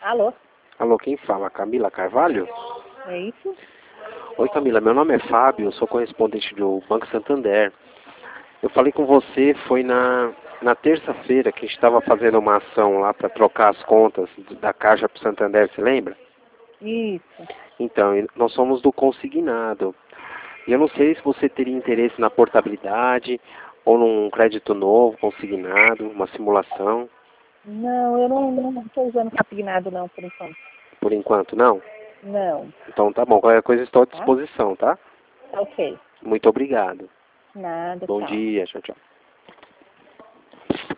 Alô? Alô, quem fala? Camila Carvalho? É isso? Oi, Camila, meu nome é Fábio, eu sou correspondente do Banco Santander. Eu falei com você, foi na terça-feira que a gente estava fazendo uma ação lá para trocar as contas da Caixa para o Santander, você lembra? Isso. Então, nós somos do consignado. E eu não sei se você teria interesse na portabilidade ou num crédito novo, consignado, uma simulação. Não, eu não estou usando consignado não, por enquanto. Por enquanto, não? Não. Então tá bom, qualquer coisa estou à Tá? disposição, tá? Ok. Muito obrigado. Nada, Bom tchau. dia, tchau, tchau.